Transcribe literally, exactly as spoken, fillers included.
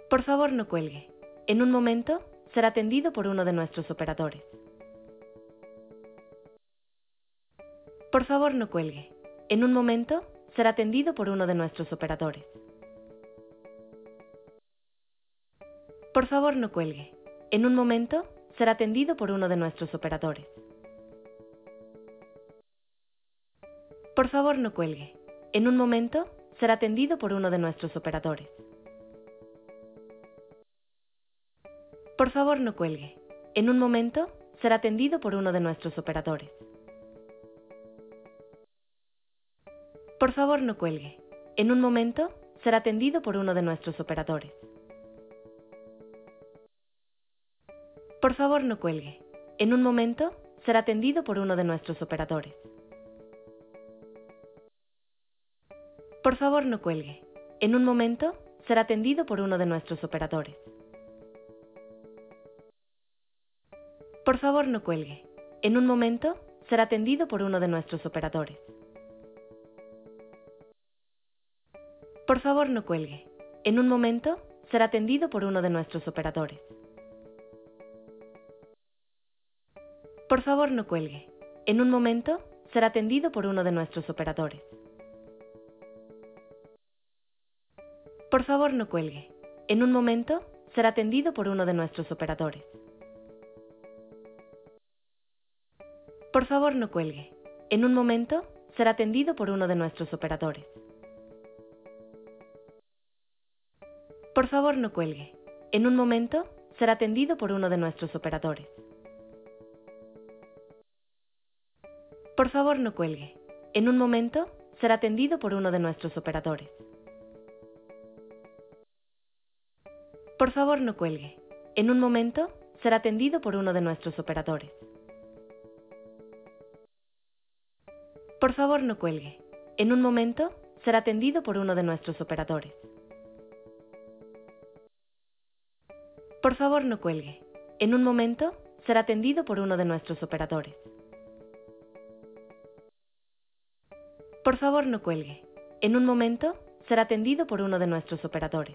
Por favor, no cuelgue. En un momento, será atendido por uno de nuestros operadores. Por favor, no cuelgue. En un momento, será atendido por uno de nuestros operadores. Por favor, no cuelgue. En un momento, será atendido por uno de nuestros operadores. Por favor, no cuelgue. En un momento, será atendido por uno de nuestros operadores. Por favor, no cuelgue. En un momento, será atendido por uno de nuestros operadores. Por favor, no cuelgue. En un momento, será atendido por uno de nuestros operadores. Por favor, no cuelgue. En un momento, será atendido por uno de nuestros operadores. Por favor, no cuelgue. En un momento, será atendido por uno de nuestros operadores. Por favor, no cuelgue. En un momento, será atendido por uno de nuestros operadores. Por favor, no cuelgue. En un momento, será atendido por uno de nuestros operadores. Por favor, no cuelgue. En un momento, será atendido por uno de nuestros operadores. Por favor, no cuelgue. En un momento, será atendido por uno de nuestros operadores. Por favor, no cuelgue. En un momento, será atendido por uno de nuestros operadores. Por favor, no cuelgue. En un momento, será atendido por uno de nuestros operadores. Por favor, no cuelgue. En un momento, será atendido por uno de nuestros operadores. Por favor, no cuelgue. En un momento, será atendido por uno de nuestros operadores. Por favor, no cuelgue. En un momento, será atendido por uno de nuestros operadores. Por favor, no cuelgue. En un momento, será atendido por uno de nuestros operadores. Por favor, no cuelgue. En un momento, será atendido por uno de nuestros operadores.